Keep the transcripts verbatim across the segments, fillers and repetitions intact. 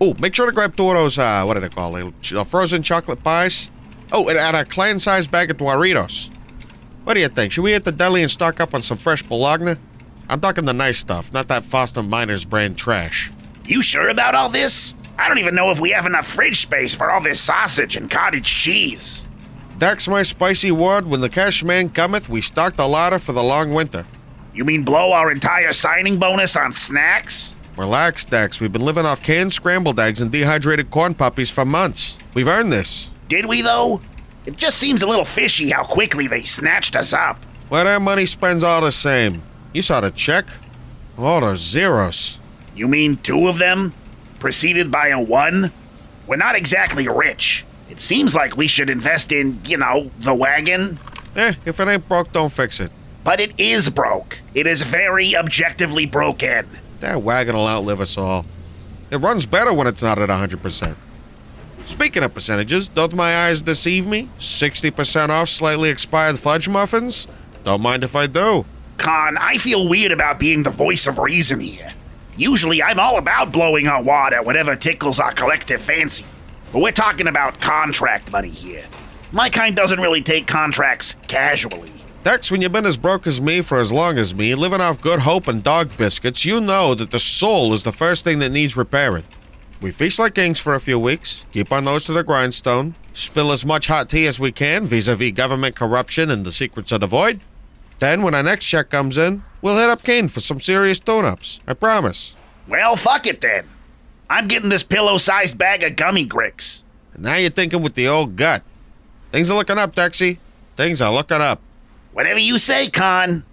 Oh, make sure to grab two of those, uh, what are they called? Uh, frozen chocolate pies? Oh, and add a clan-sized bag of Doritos. What do you think? Should we hit the deli and stock up on some fresh bologna? I'm talking the nice stuff, not that Foster Miners brand trash. You sure about all this? I don't even know if we have enough fridge space for all this sausage and cottage cheese. That's my spicy word. When the cash man cometh, we stock the larder for the long winter. You mean blow our entire signing bonus on snacks? Relax, Dex. We've been living off canned scrambled eggs and dehydrated corn puppies for months. We've earned this. Did we, though? It just seems a little fishy how quickly they snatched us up. Well, their money spends all the same. You saw the check? All those zeros. You mean two of them? Preceded by a one? We're not exactly rich. It seems like we should invest in, you know, the wagon. Eh, if it ain't broke, don't fix it. But it is broke. It is very objectively broken. That wagon will outlive us all. It runs better when it's not at one hundred percent. Speaking of percentages, don't my eyes deceive me? sixty percent off slightly expired fudge muffins? Don't mind if I do. Con, I feel weird about being the voice of reason here. Usually I'm all about blowing our wad at whatever tickles our collective fancy. But we're talking about contract money here. My kind doesn't really take contracts casually. Dex, when you've been as broke as me for as long as me, living off good hope and dog biscuits, you know that the soul is the first thing that needs repairing. We feast like kings for a few weeks, keep our nose to the grindstone, spill as much hot tea as we can vis-a-vis government corruption and the secrets of the void. Then, when our next check comes in, we'll hit up Kane for some serious tune-ups. I promise. Well, fuck it then. I'm getting this pillow-sized bag of gummy gricks. And now you're thinking with the old gut. Things are looking up, Dexy. Things are looking up. Whatever you say, Con.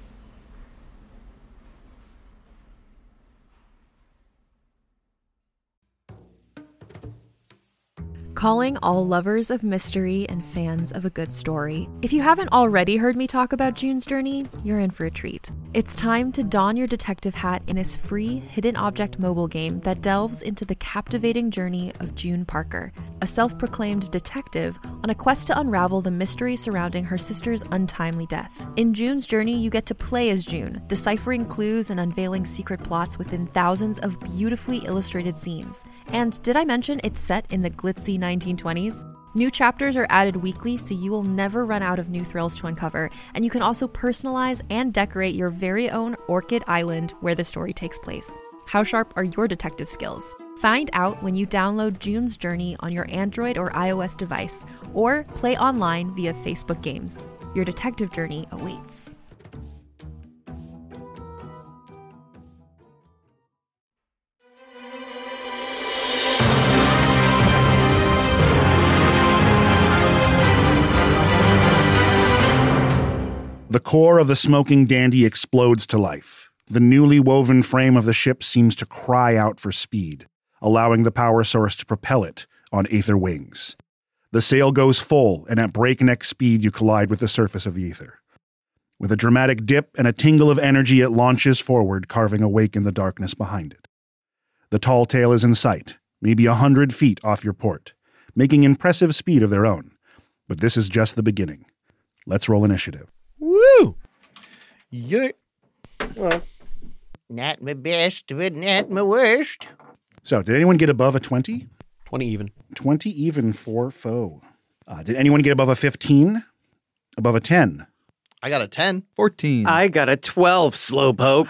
Calling all lovers of mystery and fans of a good story. If you haven't already heard me talk about June's Journey, you're in for a treat. It's time to don your detective hat in this free hidden object mobile game that delves into the captivating journey of June Parker, a self-proclaimed detective on a quest to unravel the mystery surrounding her sister's untimely death. In June's Journey, you get to play as June, deciphering clues and unveiling secret plots within thousands of beautifully illustrated scenes. And did I mention it's set in the glitzy nineteen twenties? New chapters are added weekly, so you will never run out of new thrills to uncover, and you can also personalize and decorate your very own Orchid Island where the story takes place. How sharp are your detective skills? Find out when you download June's Journey on your Android or iOS device, or play online via Facebook Games. Your detective journey awaits. The core of the smoking dandy explodes to life. The newly woven frame of the ship seems to cry out for speed, allowing the power source to propel it on aether wings. The sail goes full, and at breakneck speed you collide with the surface of the ether. With a dramatic dip and a tingle of energy, it launches forward, carving a wake in the darkness behind it. The tall tale is in sight, maybe a hundred feet off your port, making impressive speed of their own. But this is just the beginning. Let's roll initiative. Woo! Yeah. Well, not my best, but not my worst. So, did anyone get above a twenty? twenty even. twenty even for foe. Uh, did anyone get above a fifteen? Above a ten? I got a ten. fourteen. I got a twelve, slowpoke.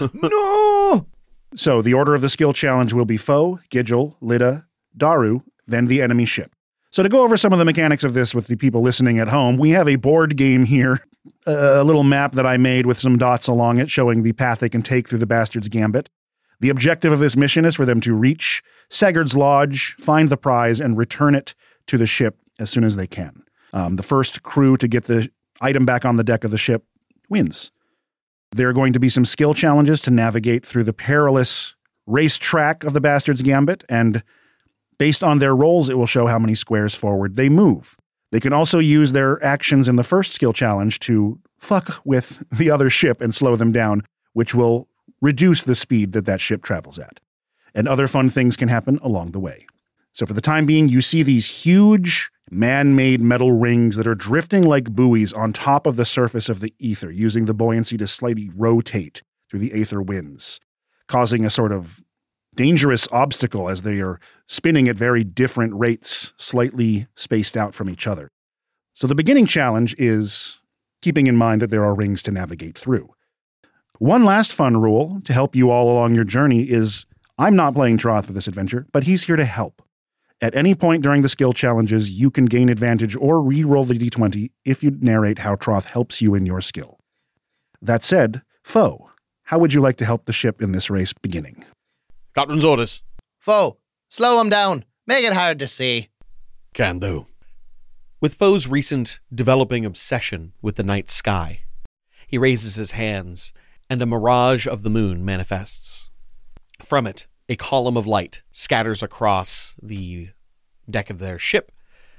No! So, the order of the skill challenge will be foe, Gidgel, Lida, Daru, then the enemy ship. So to go over some of the mechanics of this with the people listening at home, we have a board game here, a little map that I made with some dots along it showing the path they can take through the Bastard's Gambit. The objective of this mission is for them to reach Segard's Lodge, find the prize, and return it to the ship as soon as they can. Um, the first crew to get the item back on the deck of the ship wins. There are going to be some skill challenges to navigate through the perilous racetrack of the Bastard's Gambit, and based on their rolls, it will show how many squares forward they move. They can also use their actions in the first skill challenge to fuck with the other ship and slow them down, which will reduce the speed that that ship travels at. And other fun things can happen along the way. So for the time being, you see these huge man-made metal rings that are drifting like buoys on top of the surface of the ether, using the buoyancy to slightly rotate through the aether winds, causing a sort of dangerous obstacle as they are spinning at very different rates, slightly spaced out from each other. So the beginning challenge is keeping in mind that there are rings to navigate through. One last fun rule to help you all along your journey is I'm not playing Troth for this adventure, but he's here to help. At any point during the skill challenges, you can gain advantage or re-roll the d twenty if you narrate how Troth helps you in your skill. That said, Foe, how would you like to help the ship in this race beginning? Captain's orders. Foe, slow him down. Make it hard to see. Can do. With Foe's recent developing obsession with the night sky, he raises his hands, and a mirage of the moon manifests. From it, a column of light scatters across the deck of their ship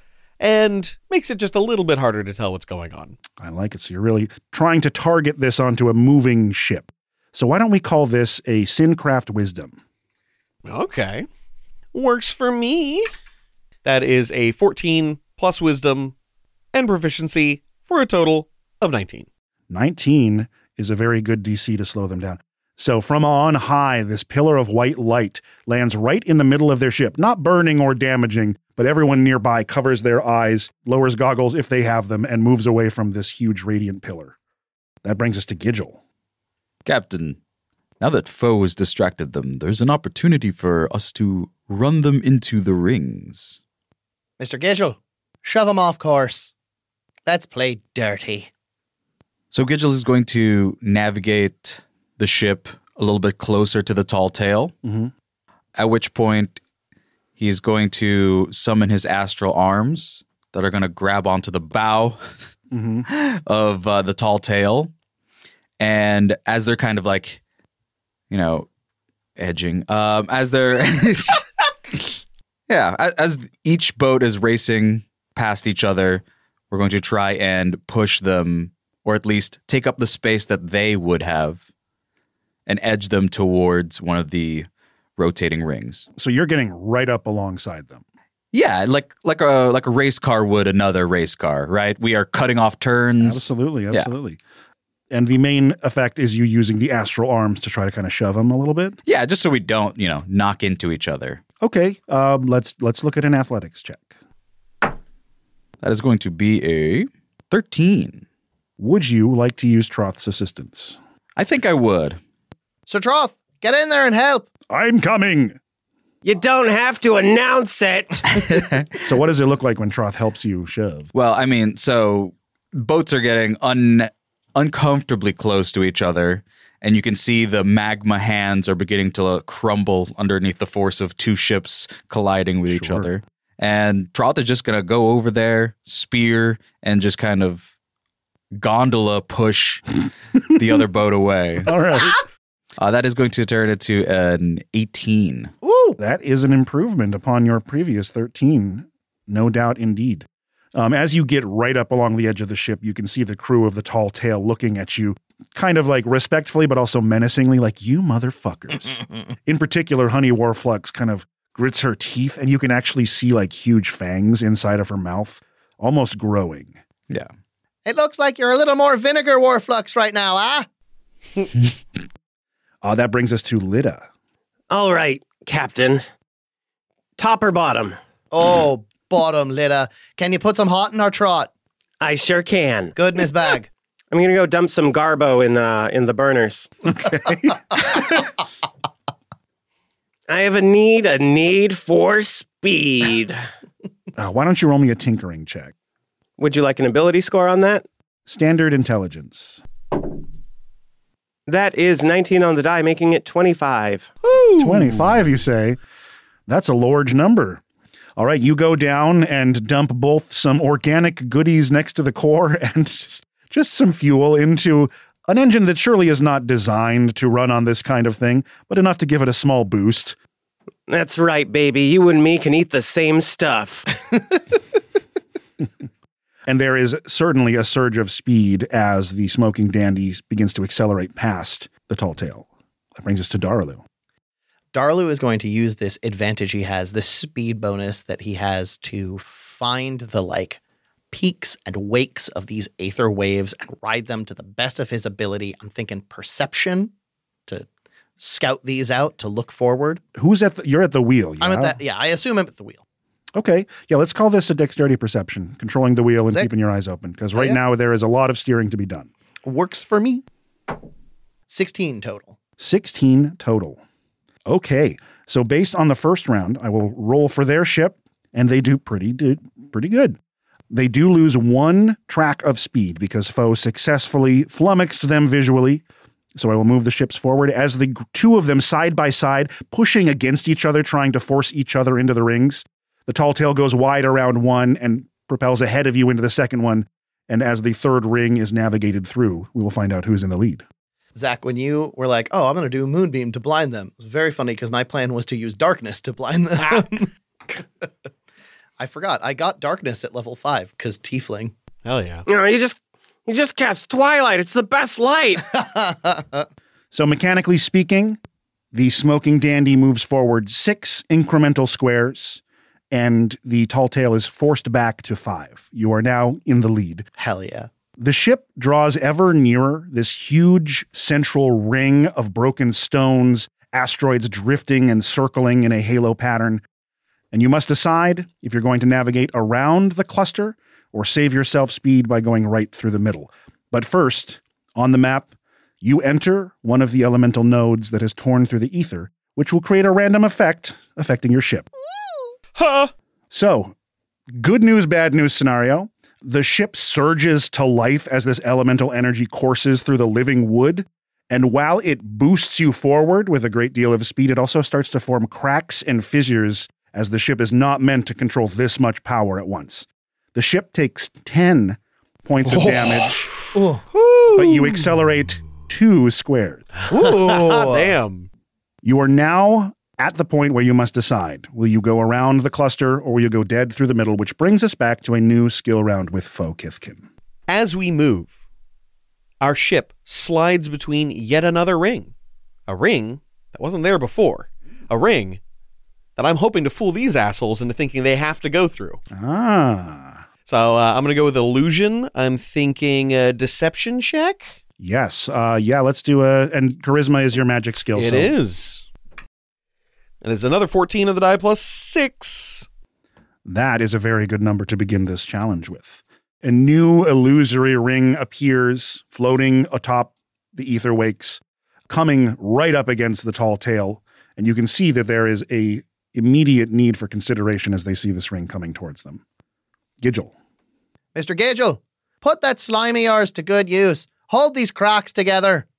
and makes it just a little bit harder to tell what's going on. I like it. So you're really trying to target this onto a moving ship. So why don't we call this a Sincraft Wisdom? Okay. Works for me. That is a fourteen plus wisdom and proficiency for a total of nineteen. nineteen is a very good D C to slow them down. So from on high, this pillar of white light lands right in the middle of their ship, not burning or damaging, but everyone nearby covers their eyes, lowers goggles if they have them, and moves away from this huge radiant pillar. That brings us to Gidgel. Captain, now that Foe has distracted them, there's an opportunity for us to run them into the rings. Mister Gidgel, shove him off course. Let's play dirty. So Gidgel is going to navigate the ship a little bit closer to the tall tale, Mm-hmm. at which point he's going to summon his astral arms that are going to grab onto the bow Mm-hmm. of uh, the tall tale. And as they're kind of like, you know, edging, um, as they're, yeah, as, as each boat is racing past each other, we're going to try and push them, or at least take up the space that they would have, and edge them towards one of the rotating rings. So you're getting right up alongside them. Yeah, like like a like a race car would another race car, right? We are cutting off turns. Absolutely, absolutely. Yeah. And the main effect is you using the astral arms to try to kind of shove them a little bit. Yeah, just so we don't, you know, knock into each other. Okay, um, let's let's look at an athletics check. That is going to be a thirteen. Would you like to use Troth's assistance? I think I would. Sir Troth, get in there and help. I'm coming. You don't have to announce it. So what does it look like when Troth helps you shove? Well, I mean, so boats are getting un- uncomfortably close to each other, and you can see the magma hands are beginning to uh, crumble underneath the force of two ships colliding with each Sure. other. And Troth is just going to go over there, spear, and just kind of gondola push the other boat away. All right. Uh, that is going to turn it to an eighteen. Ooh. That is an improvement upon your previous thirteen. No doubt indeed. Um, as you get right up along the edge of the ship, you can see the crew of the Tall Tale looking at you, kind of like respectfully, but also menacingly, like, you motherfuckers. In particular, Honey Warflux kind of grits her teeth, and you can actually see like huge fangs inside of her mouth, almost growing. Yeah. It looks like you're a little more vinegar warflux right now, ah? Uh, that brings us to Lida. All right, Captain. Top or bottom? Oh, bottom, Lida. Can you put some hot in our trot? I sure can. Good, Miss Bag. I'm gonna go dump some Garbo in uh, in the burners. Okay. I have a need, a need for speed. uh, why don't you roll me a tinkering check? Would you like an ability score on that? Standard intelligence. That is nineteen on the die, making it twenty-five. twenty-five, you say? That's a large number. All right, you go down and dump both some organic goodies next to the core and just, just some fuel into an engine that surely is not designed to run on this kind of thing, but enough to give it a small boost. That's right, baby. You and me can eat the same stuff. And there is certainly a surge of speed as the Smoking Dandy begins to accelerate past the Tall Tale. That brings us to Darlu. Darlu is going to use this advantage he has, this speed bonus that he has to find the like peaks and wakes of these aether waves and ride them to the best of his ability. I'm thinking perception to scout these out to look forward. Who's at the, you're at the wheel. Yeah? I'm at that. Yeah, I assume I'm at the wheel. Okay. Yeah, let's call this a dexterity perception, controlling the wheel and Sick. keeping your eyes open. Because Oh, right yeah. now there is a lot of steering to be done. Works for me. sixteen total. sixteen total. Okay. So based on the first round, I will roll for their ship, and they do pretty do, pretty good. They do lose one track of speed because foe successfully flummoxed them visually. So I will move the ships forward as the g- two of them side by side, pushing against each other, trying to force each other into the rings. The tall tail goes wide around one and propels ahead of you into the second one. And as the third ring is navigated through, we will find out who's in the lead. Zach, when you were like, oh, I'm going to do a moonbeam to blind them, it was very funny because my plan was to use darkness to blind them. I forgot. I got darkness at level five because tiefling. Hell yeah. No, you just you just cast Twilight. It's the best light. So mechanically speaking, the smoking dandy moves forward six incremental squares, and the tall tail is forced back to five. You are now in the lead. Hell yeah. The ship draws ever nearer this huge central ring of broken stones, asteroids drifting and circling in a halo pattern. And you must decide if you're going to navigate around the cluster or save yourself speed by going right through the middle. But first, on the map, you enter one of the elemental nodes that has torn through the ether, which will create a random effect affecting your ship. Huh? So, good news, bad news scenario. The ship surges to life as this elemental energy courses through the living wood. And while it boosts you forward with a great deal of speed, it also starts to form cracks and fissures as the ship is not meant to control this much power at once. The ship takes ten points of damage, but you accelerate two squares. Damn. You are now at the point where you must decide. Will you go around the cluster or will you go dead through the middle, which brings us back to a new skill round with Foe Kithkin. As we move, our ship slides between yet another ring. A ring that wasn't there before. A ring that I'm hoping to fool these assholes into thinking they have to go through. Ah. So uh, I'm going to go with illusion. I'm thinking a deception check. Yes. Uh, yeah, let's do a... And charisma is your magic skill. It so is. And it's another fourteen of the die plus six. That is a very good number to begin this challenge with. A new illusory ring appears, floating atop the ether wakes, coming right up against the tall tail. And you can see that there is a immediate need for consideration as they see this ring coming towards them. Gidgel. Mister Gagel, put that slimy yours to good use. Hold these cracks together.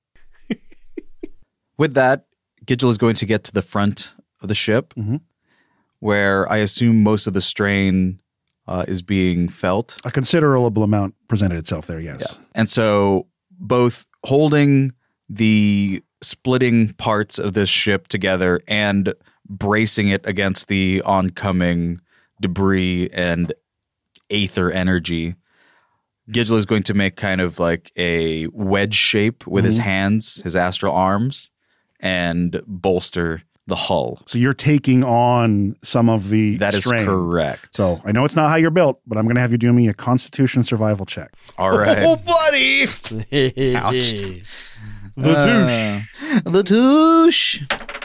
With that, Gidgel is going to get to the front of the ship, Mm-hmm. where I assume most of the strain uh, is being felt. A considerable amount presented itself there, yes. And so both holding the splitting parts of this ship together and bracing it against the oncoming debris and aether energy, Gidgel is going to make kind of like a wedge shape with his hands, his astral arms, and bolster the hull. So you're taking on some of the That is strain. correct. So I know it's not how you're built, but I'm going to have you do me a Constitution survival check. All right. Oh, buddy. Ouch. The Uh, the touche.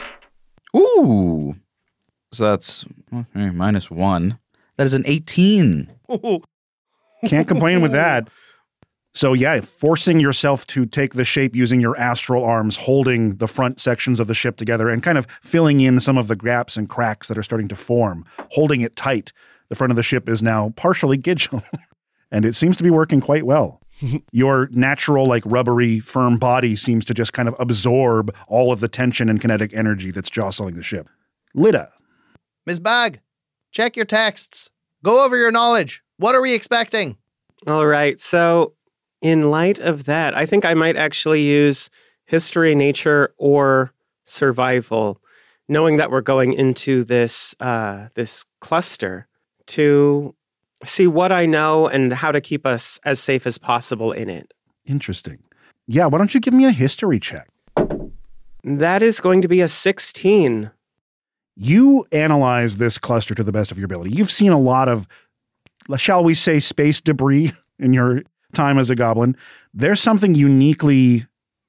Ooh. So that's okay, minus one. That is an eighteen. Can't complain with that. So yeah, forcing yourself to take the shape using your astral arms, holding the front sections of the ship together and kind of filling in some of the gaps and cracks that are starting to form, holding it tight. The front of the ship is now partially Gidgel, and it seems to be working quite well. Your natural, like rubbery, firm body seems to just kind of absorb all of the tension and kinetic energy that's jostling the ship. Lida. Miss Bag, check your texts. Go over your knowledge. What are we expecting? All right. So, in light of that, I think I might actually use history, nature, or survival, knowing that we're going into this uh, this cluster to see what I know and how to keep us as safe as possible in it. Interesting. Yeah, why don't you give me a history check? That is going to be a sixteen. You analyze this cluster to the best of your ability. You've seen a lot of, shall we say, space debris in your time as a goblin. There's something uniquely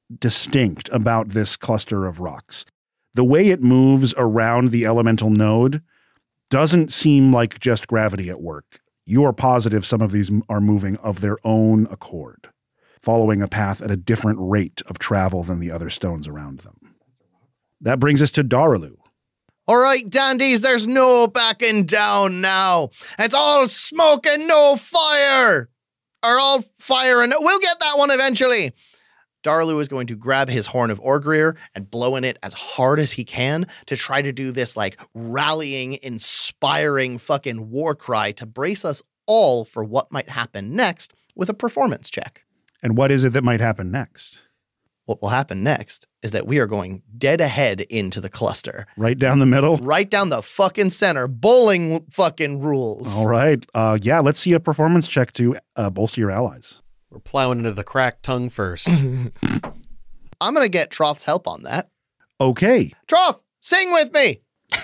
distinct about this cluster of rocks. The way it moves around the elemental node doesn't seem like just gravity at work. You are positive some of these are moving of their own accord, following a path at a different rate of travel than the other stones around them. That brings us to Daralu. All right, dandies, there's no backing down now. It's all smoke and no fire. Or all fire and no- we'll get that one eventually. Daralu is going to grab his horn of Orgrir and blow in it as hard as he can to try to do this like rallying, inspiring fucking war cry to brace us all for what might happen next with a performance check. And what is it that might happen next? What will happen next is that we are going dead ahead into the cluster. Right down the middle? Right down the fucking center. Bowling fucking rules. All right. Uh, yeah, let's see a performance check to uh, bolster your allies. We're plowing into the cracked tongue first. I'm going to get Troth's help on that. Okay. Troth, sing with me.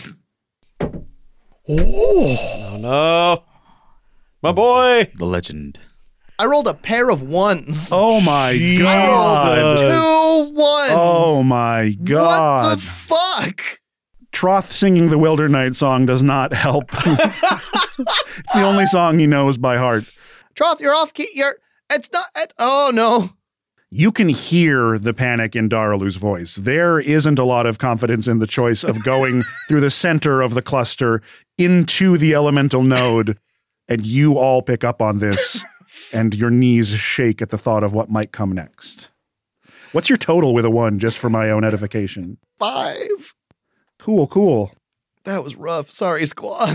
Oh, no. My boy. The legend. I rolled a pair of ones. Oh, my Jesus. God. Two ones. Oh, my God. What the fuck? Troth singing the Wilder Night song does not help. It's the only song he knows by heart. Troth, you're off key. You're, it's not, it, oh no. You can hear the panic in Daralu's voice. There isn't a lot of confidence in the choice of going through the center of the cluster into the elemental node, and you all pick up on this, and your knees shake at the thought of what might come next. What's your total with a one, just for my own edification? Five. Cool, cool. That was rough. Sorry, squad.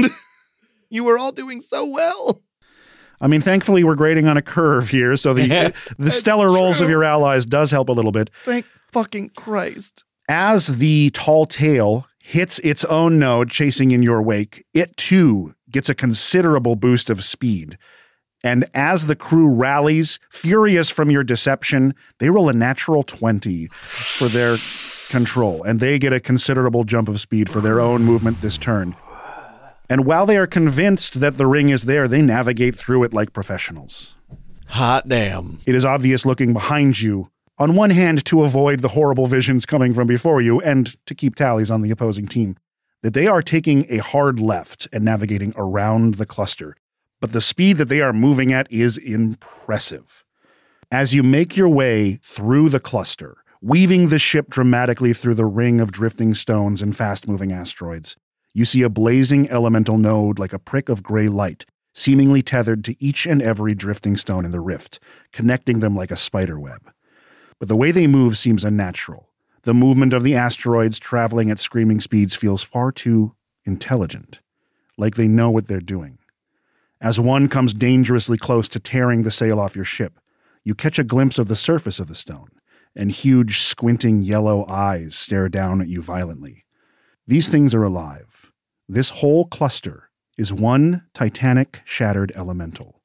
You were all doing so well. I mean, thankfully, we're grading on a curve here, so the the stellar rolls true. of your allies does help a little bit. Thank fucking Christ. As the tall tail hits its own node chasing in your wake, it too gets a considerable boost of speed. And as the crew rallies, furious from your deception, they roll a natural twenty for their control, and they get a considerable jump of speed for their own movement this turn. And while they are convinced that the ring is there, they navigate through it like professionals. Hot damn. It is obvious looking behind you, on one hand to avoid the horrible visions coming from before you and to keep tallies on the opposing team, that they are taking a hard left and navigating around the cluster. But the speed that they are moving at is impressive. As you make your way through the cluster, weaving the ship dramatically through the ring of drifting stones and fast-moving asteroids, you see a blazing elemental node like a prick of gray light, seemingly tethered to each and every drifting stone in the rift, connecting them like a spider web. But the way they move seems unnatural. The movement of the asteroids traveling at screaming speeds feels far too intelligent, like they know what they're doing. As one comes dangerously close to tearing the sail off your ship, you catch a glimpse of the surface of the stone, and huge, squinting yellow eyes stare down at you violently. These things are alive. This whole cluster is one titanic, shattered elemental.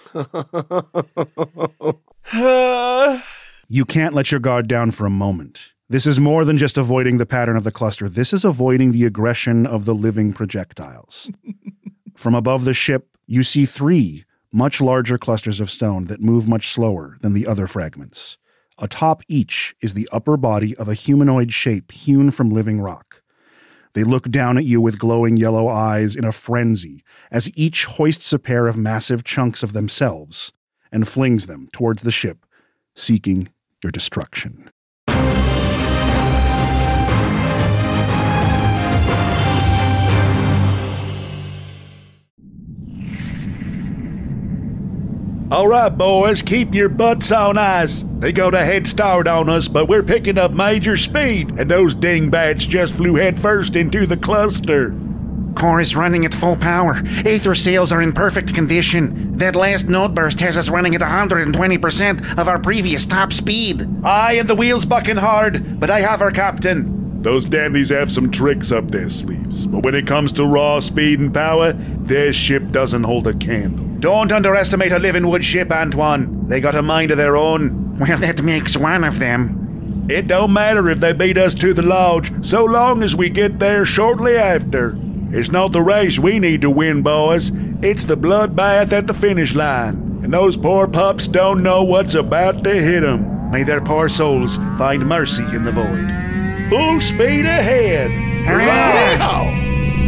You can't let your guard down for a moment. This is more than just avoiding the pattern of the cluster. This is avoiding the aggression of the living projectiles. From above the ship, you see three much larger clusters of stone that move much slower than the other fragments. Atop each is the upper body of a humanoid shape hewn from living rock. They look down at you with glowing yellow eyes in a frenzy as each hoists a pair of massive chunks of themselves and flings them towards the ship, seeking your destruction. All right, boys, keep your butts on ice. They got a head start on us, but we're picking up major speed, and those dingbats just flew headfirst into the cluster. Core is running at full power. Aether sails are in perfect condition. That last node burst has us running at one hundred twenty percent of our previous top speed. Aye, and the wheel's bucking hard, but I have our captain. Those dandies have some tricks up their sleeves, but when it comes to raw speed and power, their ship doesn't hold a candle. Don't underestimate a living wood ship, Antoine. They got a mind of their own. Well, that makes one of them. It don't matter if they beat us to the lodge, so long as we get there shortly after. It's not the race we need to win, boys. It's the bloodbath at the finish line. And those poor pups don't know what's about to hit them. May their poor souls find mercy in the void. Full speed ahead! Hurrah!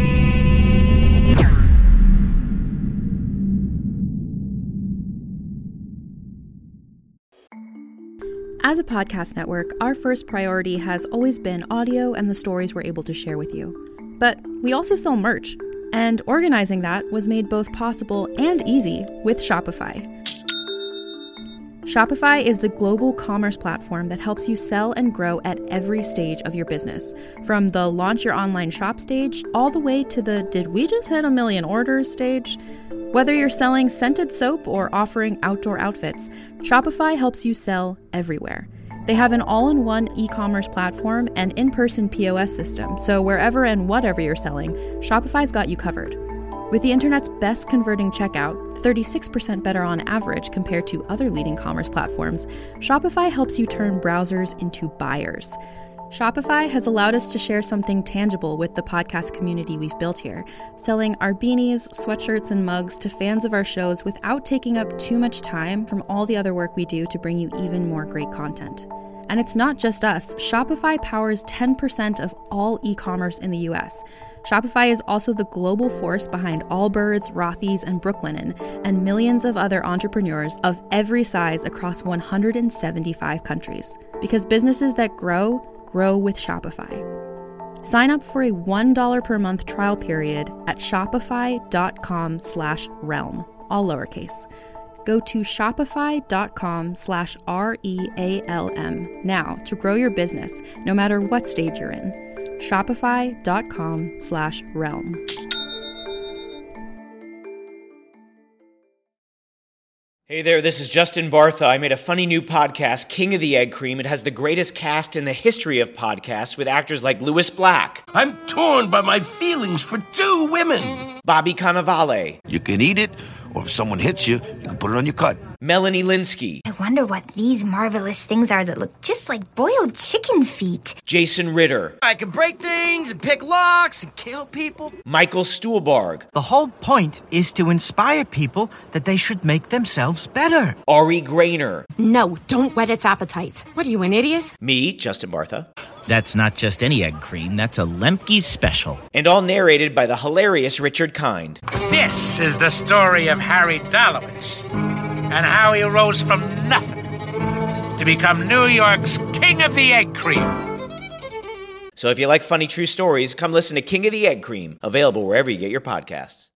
As a podcast network, our first priority has always been audio and the stories we're able to share with you. But we also sell merch, and organizing that was made both possible and easy with Shopify. Shopify is the global commerce platform that helps you sell and grow at every stage of your business, from the launch your online shop stage all the way to the did we just hit a million orders stage. Whether you're selling scented soap or offering outdoor outfits, Shopify helps you sell everywhere. They have an all-in-one e-commerce platform and in-person P O S system, so wherever and whatever you're selling, Shopify's got you covered. With the internet's best converting checkout, thirty-six percent better on average compared to other leading commerce platforms, Shopify helps you turn browsers into buyers. Shopify has allowed us to share something tangible with the podcast community we've built here, selling our beanies, sweatshirts, and mugs to fans of our shows without taking up too much time from all the other work we do to bring you even more great content. And it's not just us. Shopify powers ten percent of all e-commerce in the U S. Shopify is also the global force behind Allbirds, Rothy's, and Brooklinen, and millions of other entrepreneurs of every size across one hundred seventy-five countries. Because businesses that grow, grow with Shopify. Sign up for a one dollar per month trial period at shopify.com slash realm, all lowercase. Go to shopify.com slash R-E-A-L-M now to grow your business, no matter what stage you're in. Shopify.com slash realm. Hey there, this is Justin Bartha. I made a funny new podcast, King of the Egg Cream. It has the greatest cast in the history of podcasts with actors like Louis Black. I'm torn by my feelings for two women. Bobby Cannavale. You can eat it, or if someone hits you, you can put it on your cut. Melanie Linsky. I wonder what these marvelous things are that look just like boiled chicken feet. Jason Ritter. I can break things and pick locks and kill people. Michael Stuhlbarg. The whole point is to inspire people that they should make themselves better. Ari Grainer. No, don't whet its appetite. What are you, an idiot? Me, Justin Bartha. That's not just any egg cream, that's a Lemke's special. And all narrated by the hilarious Richard Kind. This is the story of Harry Dalowitz and how he rose from nothing to become New York's King of the Egg Cream. So if you like funny true stories, come listen to King of the Egg Cream, available wherever you get your podcasts.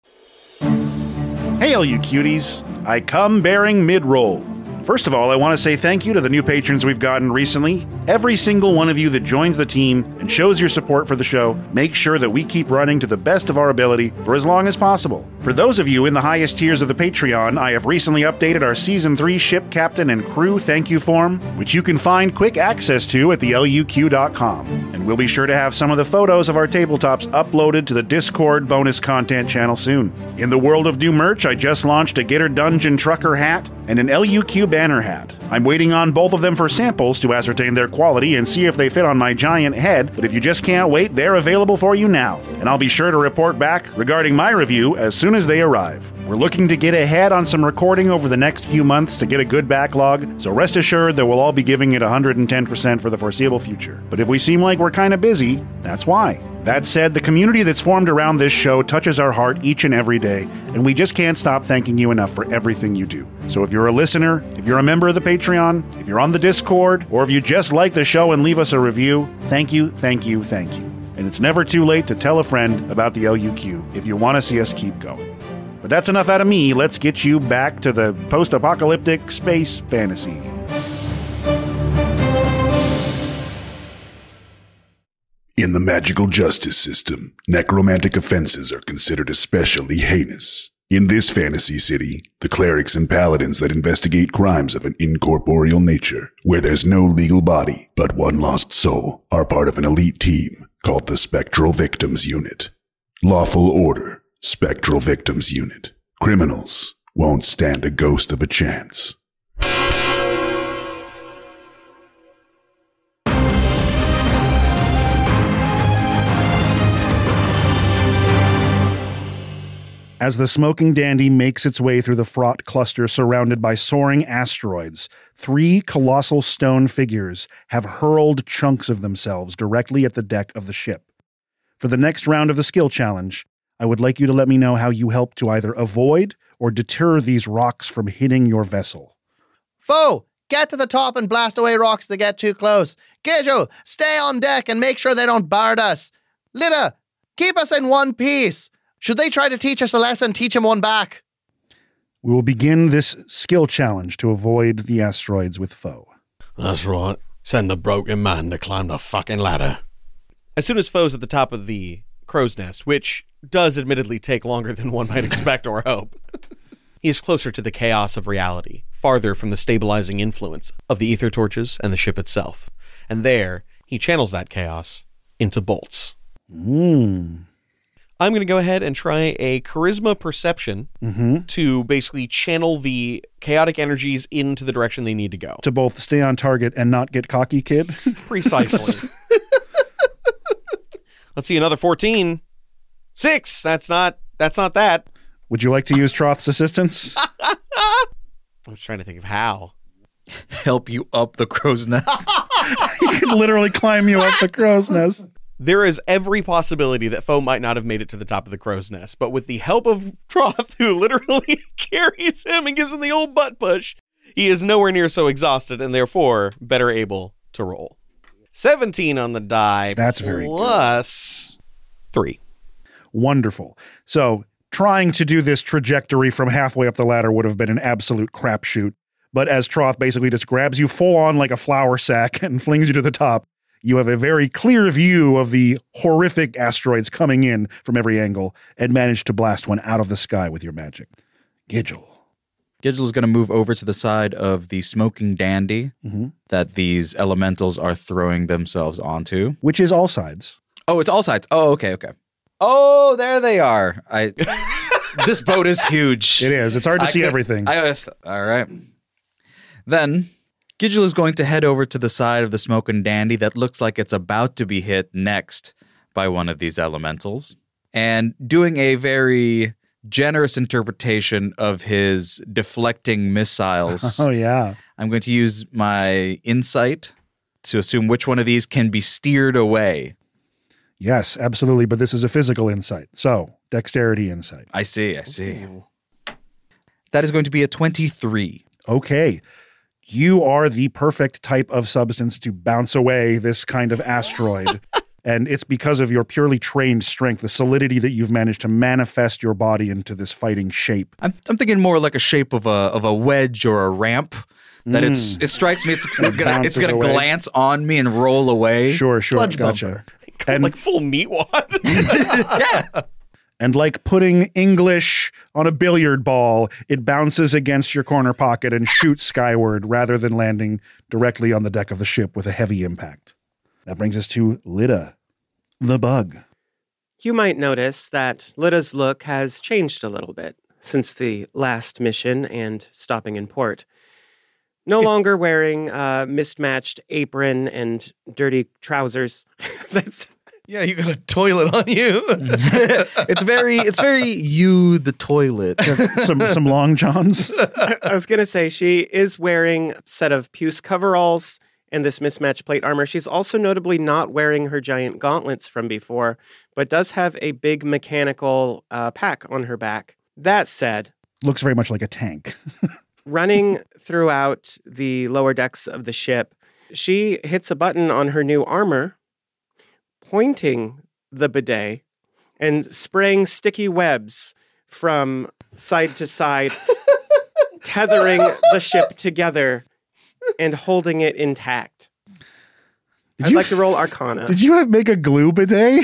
Hail, you cuties. I come bearing mid-roll. First of all, I want to say thank you to the new patrons we've gotten recently. Every single one of you that joins the team and shows your support for the show makes sure that we keep running to the best of our ability for as long as possible. For those of you in the highest tiers of the Patreon, I have recently updated our Season three Ship Captain and Crew Thank You form, which you can find quick access to at the L U Q dot com. And we'll be sure to have some of the photos of our tabletops uploaded to the Discord bonus content channel soon. In the world of new merch, I just launched a Gator Dungeon Trucker hat and an L U Q banner hat. I'm waiting on both of them for samples to ascertain their quality and see if they fit on my giant head, but if you just can't wait, they're available for you now. And I'll be sure to report back regarding my review as soon as they arrive. We're looking to get ahead on some recording over the next few months to get a good backlog, so rest assured that we'll all be giving it one hundred ten percent for the foreseeable future. But if we seem like we're kind of busy, that's why. That said, the community that's formed around this show touches our heart each and every day, and we just can't stop thanking you enough for everything you do. So if you're a listener, if you're a member of the Patreon, if you're on the Discord, or if you just like the show and leave us a review, thank you, thank you, thank you. And it's never too late to tell a friend about the L U Q if you want to see us keep going. But that's enough out of me. Let's get you back to the post-apocalyptic space fantasy. In the magical justice system, necromantic offenses are considered especially heinous. In this fantasy city, the clerics and paladins that investigate crimes of an incorporeal nature, where there's no legal body but one lost soul, are part of an elite team called the Spectral Victims Unit. Lawful order, Spectral Victims Unit. Criminals won't stand a ghost of a chance. As the smoking dandy makes its way through the fraught cluster surrounded by soaring asteroids, three colossal stone figures have hurled chunks of themselves directly at the deck of the ship. For the next round of the skill challenge, I would like you to let me know how you help to either avoid or deter these rocks from hitting your vessel. Foe, get to the top and blast away rocks that get too close. Gidgel, stay on deck and make sure they don't bard us. Lida, keep us in one piece. Should they try to teach us a lesson, teach them one back. We will begin this skill challenge to avoid the asteroids with Foe. That's right. Send the broken man to climb the fucking ladder. As soon as Foe's at the top of the crow's nest, which does admittedly take longer than one might expect or hope, he is closer to the chaos of reality, farther from the stabilizing influence of the ether torches and the ship itself. And there, he channels that chaos into bolts. Mm. I'm going to go ahead and try a charisma perception Mm-hmm. to basically channel the chaotic energies into the direction they need to go. To both stay on target and not get cocky, kid. Precisely. Let's see, another fourteen. Six. That's not, that's not that. Would you like to use Troth's assistance? I was trying to think of how. Help you up the crow's nest. He could literally climb you up the crow's nest. There is every possibility that Foe might not have made it to the top of the crow's nest, but with the help of Troth, who literally carries him and gives him the old butt push, he is nowhere near so exhausted and therefore better able to roll. seventeen on the die. That's very good. Plus three. Wonderful. So trying to do this trajectory from halfway up the ladder would have been an absolute crapshoot. But as Troth basically just grabs you full on like a flour sack and flings you to the top, you have a very clear view of the horrific asteroids coming in from every angle and manage to blast one out of the sky with your magic. Gidgel. Gidgel is going to move over to the side of the smoking dandy mm-hmm. that these elementals are throwing themselves onto. Which is all sides. Oh, it's all sides. Oh, okay, okay. Oh, there they are. I. This boat is huge. It is. It's hard to I see could, everything. I, uh, all right. Then Gidgel is going to head over to the side of the smoking dandy that looks like it's about to be hit next by one of these elementals, and doing a very generous interpretation of his deflecting missiles. Oh, yeah. I'm going to use my insight to assume which one of these can be steered away. Yes, absolutely. But this is a physical insight. So, dexterity insight. I see, I see. Ooh. That is going to be a twenty-three. Okay. You are the perfect type of substance to bounce away this kind of asteroid. And it's because of your purely trained strength, the solidity that you've managed to manifest your body into this fighting shape. I'm, I'm thinking more like a shape of a of a wedge or a ramp. That mm. it's it strikes me it's gonna it's gonna away. glance on me and roll away. Sure, sure, Sludge gotcha. Bumper. And like full meat wad. Yeah. And like putting English on a billiard ball, it bounces against your corner pocket and shoots skyward rather than landing directly on the deck of the ship with a heavy impact. That brings us to Lida, the bug. You might notice that Lida's look has changed a little bit since the last mission and stopping in port. No longer wearing a mismatched apron and dirty trousers. That's yeah, you got a toilet on you. It's very, it's very you, the toilet. some some long johns. I was gonna say she is wearing a set of puce coveralls and this mismatched plate armor. She's also notably not wearing her giant gauntlets from before, but does have a big mechanical uh, pack on her back. That said, looks very much like a tank. Running throughout the lower decks of the ship, she hits a button on her new armor, pointing the bidet and spraying sticky webs from side to side, tethering the ship together and holding it intact. Did I'd you like to roll Arcana. Did you have make a glue bidet?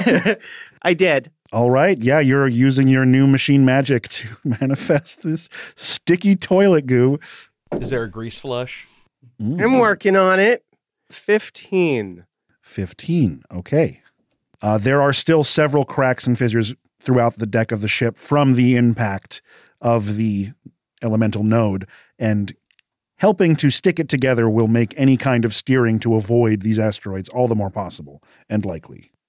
I did. All right. Yeah, you're using your new machine magic to manifest this sticky toilet goo. Is there a grease flush? Mm. I'm working on it. fifteen. fifteen. Okay. Uh, there are still several cracks and fissures throughout the deck of the ship from the impact of the elemental node, and helping to stick it together will make any kind of steering to avoid these asteroids all the more possible and likely.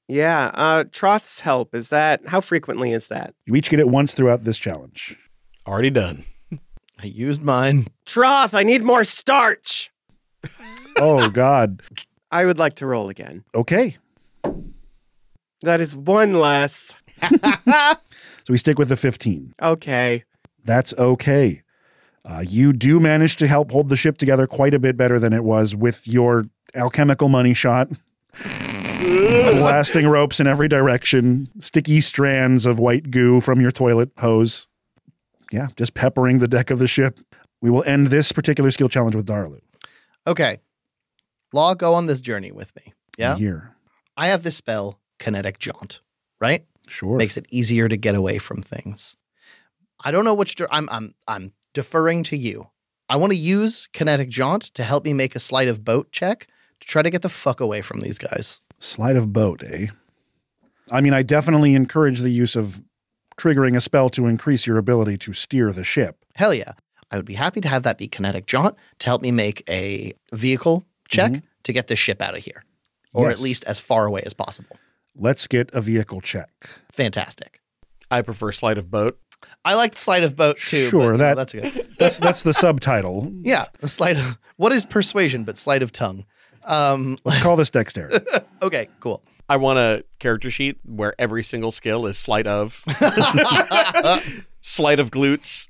Yeah, uh, Troth's help, is that, how frequently is that? You each get it once throughout this challenge. Already done. I used mine. Troth, I need more starch. Oh, God. I would like to roll again. Okay. That is one less. So we stick with the fifteen. Okay. That's okay. Uh, you do manage to help hold the ship together quite a bit better than it was with your alchemical money shot. Blasting ropes in every direction, sticky strands of white goo from your toilet hose. Yeah, just peppering the deck of the ship. We will end this particular skill challenge with Darlu. Okay. Law, go on this journey with me. Yeah? Here. I have this spell, Kinetic Jaunt, right? Sure. Makes it easier to get away from things. I don't know which... Di- I'm, I'm, I'm deferring to you. I want to use Kinetic Jaunt to help me make a sleight of boat check to try to get the fuck away from these guys. Sleight of boat, eh? I mean, I definitely encourage the use of triggering a spell to increase your ability to steer the ship. Hell yeah. I would be happy to have that be Kinetic Jaunt to help me make a vehicle check mm-hmm. to get this ship out of here. Or yes. at least as far away as possible. Let's get a vehicle check. Fantastic. I prefer sleight of boat. I liked sleight of boat too. Sure, but, that, know, that's good. that's that's the subtitle. Yeah, the sleight of what is persuasion but sleight of tongue. Um, Let's call this dexterity. Okay, cool. I want a character sheet where every single skill is sleight of, sleight of glutes.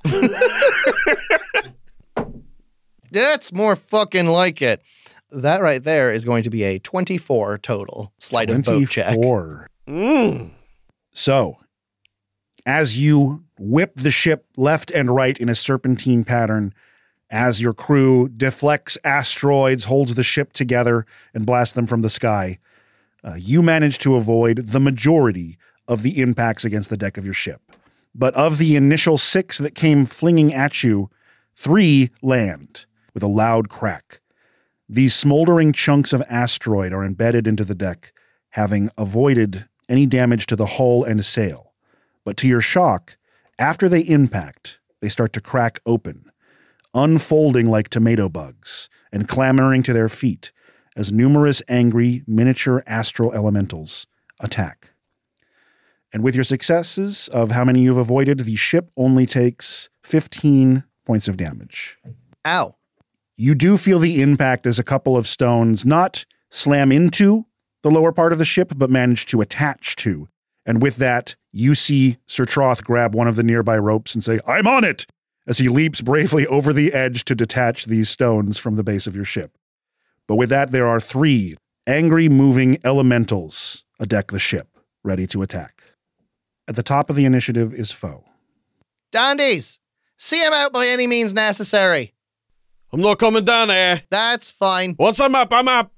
That's more fucking like it. That right there is going to be a twenty-four total sleight of boat check. twenty-four. Mm. So, as you whip the ship left and right in a serpentine pattern, as your crew deflects asteroids, holds the ship together, and blasts them from the sky, uh, you manage to avoid the majority of the impacts against the deck of your ship. But of the initial six that came flinging at you, three land with a loud crack. These smoldering chunks of asteroid are embedded into the deck, having avoided any damage to the hull and sail. But to your shock, after they impact, they start to crack open, unfolding like tomato bugs and clamoring to their feet as numerous angry miniature astral elementals attack. And with your successes of how many you've avoided, the ship only takes fifteen points of damage. Ow. You do feel the impact as a couple of stones not slam into the lower part of the ship, but manage to attach to. And with that, you see Sir Troth grab one of the nearby ropes and say, "I'm on it!" as he leaps bravely over the edge to detach these stones from the base of your ship. But with that, there are three angry moving elementals adeck the ship, ready to attack. At the top of the initiative is Foe. Dandies, see him out by any means necessary. I'm not coming down there. That's fine. Once I'm up, I'm up.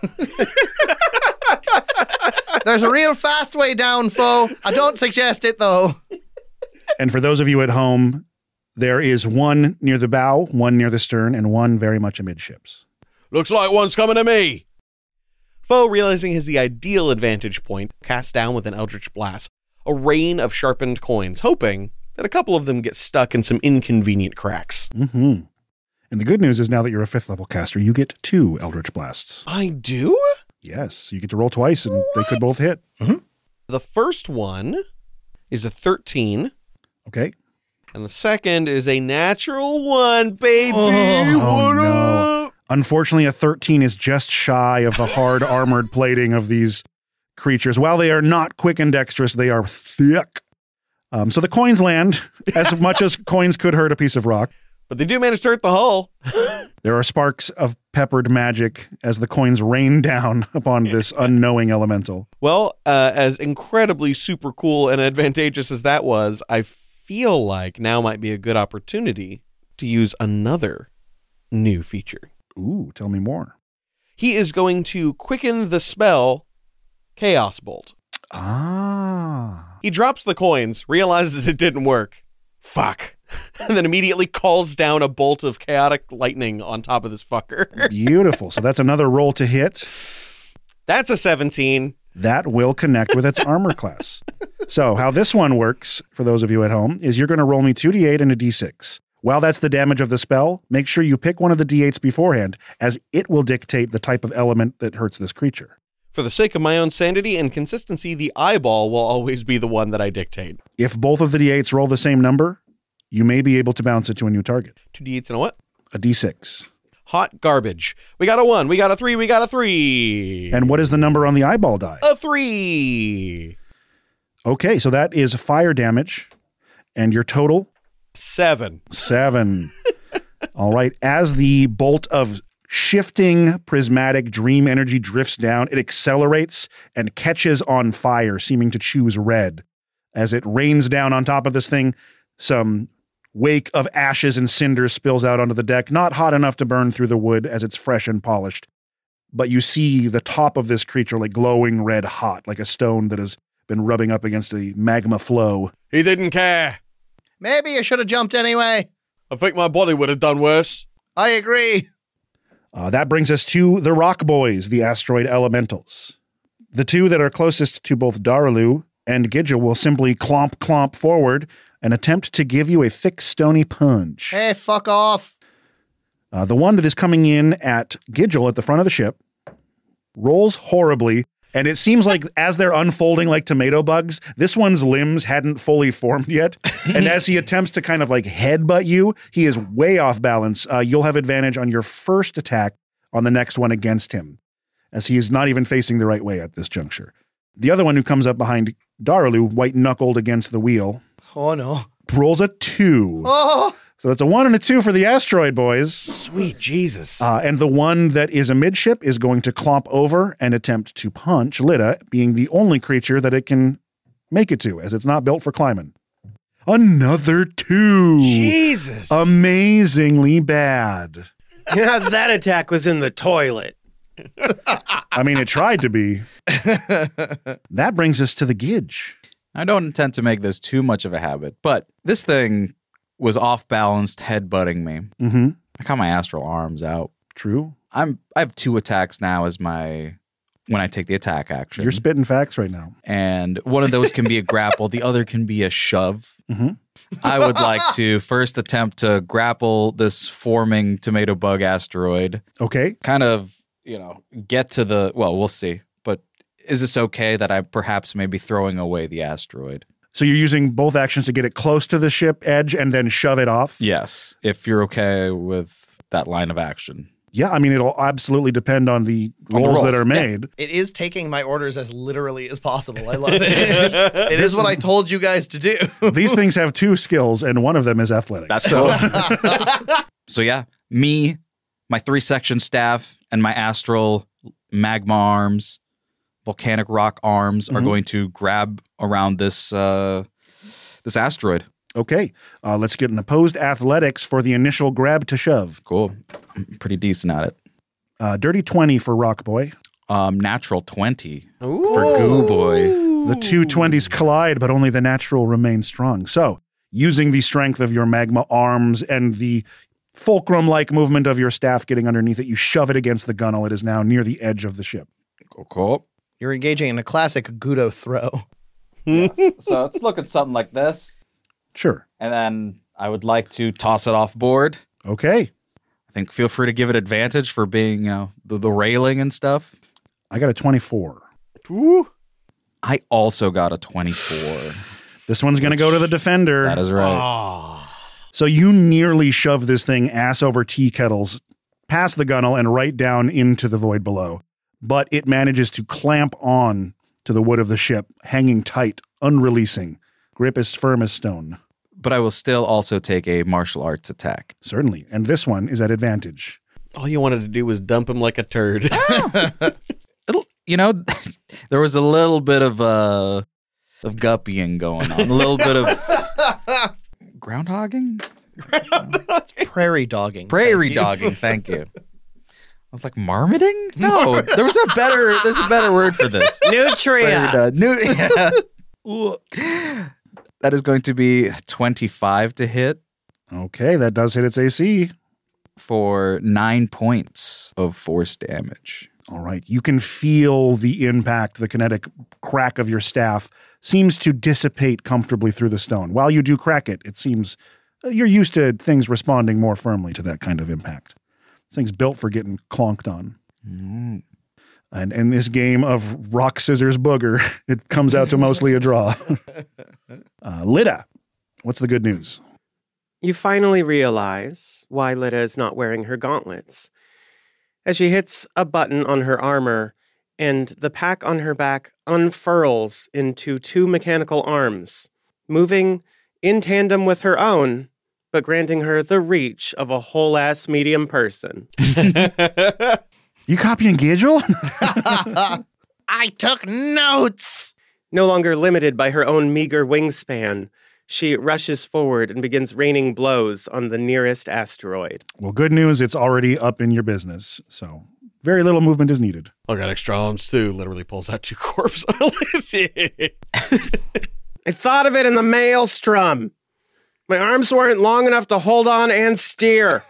There's a real fast way down, Foe. I don't suggest it, though. And for those of you at home, there is one near the bow, one near the stern, and one very much amidships. Looks like one's coming to me. Foe, realizing his the ideal advantage point, casts down with an eldritch blast a rain of sharpened coins, hoping that a couple of them get stuck in some inconvenient cracks. Mm-hmm. And the good news is now that you're a fifth level caster, you get two Eldritch Blasts. I do? Yes, you get to roll twice and what? They could both hit. Mm-hmm. The first one is a thirteen. Okay. And the second is a natural one, baby. Oh, what no. up? Unfortunately, a thirteen is just shy of the hard armored plating of these creatures. While they are not quick and dexterous, they are thick. Um, so the coins land as much as coins could hurt a piece of rock. But they do manage to hurt the hull. There are sparks of peppered magic as the coins rain down upon this unknowing elemental. Well, uh, as incredibly super cool and advantageous as that was, I feel like now might be a good opportunity to use another new feature. Ooh, tell me more. He is going to quicken the spell Chaos Bolt. Ah. He drops the coins, realizes it didn't work. Fuck. And then immediately calls down a bolt of chaotic lightning on top of this fucker. Beautiful. So that's another roll to hit. That's a seventeen. That will connect with its armor class. So how this one works, for those of you at home, is you're going to roll me two d eight and a d six. While that's the damage of the spell, make sure you pick one of the d eights beforehand, as it will dictate the type of element that hurts this creature. For the sake of my own sanity and consistency, the eyeball will always be the one that I dictate. If both of the D eights roll the same number, you may be able to bounce it to a new target. Two D eights and a what? A D six. Hot garbage. We got a one, we got a three, we got a three. And what is the number on the eyeball die? A three. Okay, so that is fire damage. And your total? Seven. Seven. All right. As the bolt of shifting prismatic dream energy drifts down, it accelerates and catches on fire, seeming to choose red. As it rains down on top of this thing, some wake of ashes and cinders spills out onto the deck, not hot enough to burn through the wood as it's fresh and polished. But you see the top of this creature like glowing red hot, like a stone that has been rubbing up against a magma flow. He didn't care. Maybe you should have jumped anyway. I think my body would have done worse. I agree. Uh, that brings us to the Rock Boys, the asteroid elementals. The two that are closest to both Darlu and Gidgel will simply clomp clomp forward and attempt to give you a thick, stony punch. Hey, fuck off. Uh, the one that is coming in at Gidgel at the front of the ship rolls horribly, and it seems like as they're unfolding like tomato bugs, this one's limbs hadn't fully formed yet. And as he attempts to kind of like headbutt you, he is way off balance. Uh, you'll have advantage on your first attack on the next one against him, as he is not even facing the right way at this juncture. The other one who comes up behind Darlu, white-knuckled against the wheel, oh no, rolls a two. Oh. So that's a one and a two for the asteroid boys. Sweet Jesus. Uh, and the one that is amidship is going to clomp over and attempt to punch Lita, being the only creature that it can make it to, as it's not built for climbing. Another two. Jesus. Amazingly bad. Yeah, that attack was in the toilet. I mean, it tried to be. That brings us to the Gidge. I don't intend to make this too much of a habit, but this thing was off-balanced, headbutting me. Mm-hmm. I got my astral arms out. True. I'm. I have two attacks now as my when I take the attack action. You're spitting facts right now. And one of those can be a grapple. The other can be a shove. Mm-hmm. I would like to first attempt to grapple this forming tomato bug asteroid. Okay. Kind of, you know, get to the, well, we'll see. But is this okay that I perhaps may be throwing away the asteroid? So you're using both actions to get it close to the ship edge and then shove it off? Yes, if you're okay with that line of action. Yeah, I mean, it'll absolutely depend on the, On the rolls, rolls. that are made. Yeah, it is taking my orders as literally as possible. I love it. It is what I told you guys to do. These things have two skills, and one of them is athletics. That's so. So yeah, me, my three-section staff, and my astral magma arms, volcanic rock arms are Mhm. going to grab around this uh, this asteroid. Okay, uh, let's get an opposed athletics for the initial grab to shove. Cool. I'm pretty decent at it. Uh, dirty twenty for Rock Boy. Um, natural twenty for Goo Boy. The two twenties collide, but only the natural remains strong. So, using the strength of your magma arms and the fulcrum-like movement of your staff getting underneath it, you shove it against the gunnel. It is now near the edge of the ship. Cool, cool. You're engaging in a classic Gudo throw. Yes. So let's look at something like this. Sure. And then I would like to toss it off board. Okay. I think feel free to give it advantage for being, you know, the, the railing and stuff. I got a twenty-four. Ooh. I also got a twenty-four. This one's going to go to the defender. That is right. So you nearly shove this thing ass over tea kettles, past the gunnel and right down into the void below. But it manages to clamp on to the wood of the ship, hanging tight, unreleasing. Grip as firm as stone. But I will still also take a martial arts attack. Certainly. And this one is at advantage. All you wanted to do was dump him like a turd. It'll, you know, there was a little bit of uh, of guppying going on. A little bit of groundhogging? Prairie dogging. Prairie Thank you. dogging, thank you. I was like, marmoting? No, there was a better there's a better word for this. Nutria. Prairie dog. Nu- yeah. That is going to be twenty-five to hit. Okay, that does hit its A C. For nine points of force damage. All right. You can feel the impact, the kinetic crack of your staff seems to dissipate comfortably through the stone. While you do crack it, it seems you're used to things responding more firmly to that kind of impact. This thing's built for getting clonked on. Mm. And in this game of rock, scissors, booger, it comes out to mostly a draw. uh, Lida, what's the good news? You finally realize why Lida is not wearing her gauntlets. As she hits a button on her armor, and the pack on her back unfurls into two mechanical arms, moving in tandem with her own, but granting her the reach of a whole-ass medium person. You copying Gidgel? I took notes! No longer limited by her own meager wingspan, she rushes forward and begins raining blows on the nearest asteroid. Well, good news, it's already up in your business, so very little movement is needed. I got extra arms too. Literally pulls out two corpse eyelids. I thought of it in the maelstrom. My arms weren't long enough to hold on and steer.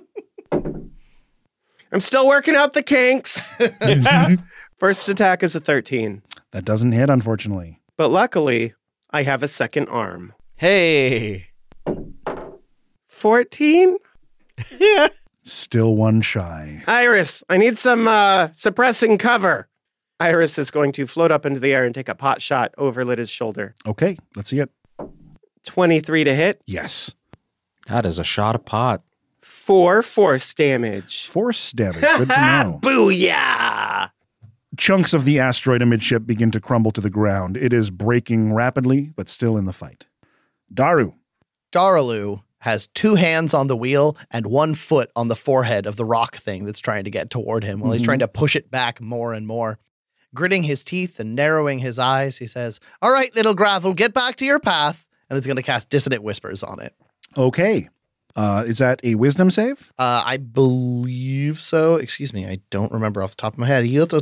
I'm still working out the kinks. First attack is a thirteen. That doesn't hit, unfortunately. But luckily, I have a second arm. Hey. fourteen? Yeah. Still one shy. Iris, I need some uh, suppressing cover. Iris is going to float up into the air and take a pot shot over Lida's shoulder. Okay, let's see it. twenty-three to hit. Yes. That is a shot of pot. Four force damage. Force damage. Good to know. Booyah! Chunks of the asteroid amidship begin to crumble to the ground. It is breaking rapidly, but still in the fight. Daru. Daralu has two hands on the wheel and one foot on the forehead of the rock thing that's trying to get toward him while he's Mhm. trying to push it back more and more. Gritting his teeth and narrowing his eyes, he says, "All right, little gravel, get back to your path." And is going to cast Dissonant Whispers on it. Okay. Uh, is that a wisdom save? Uh, I believe so. Excuse me, I don't remember off the top of my head. Yes,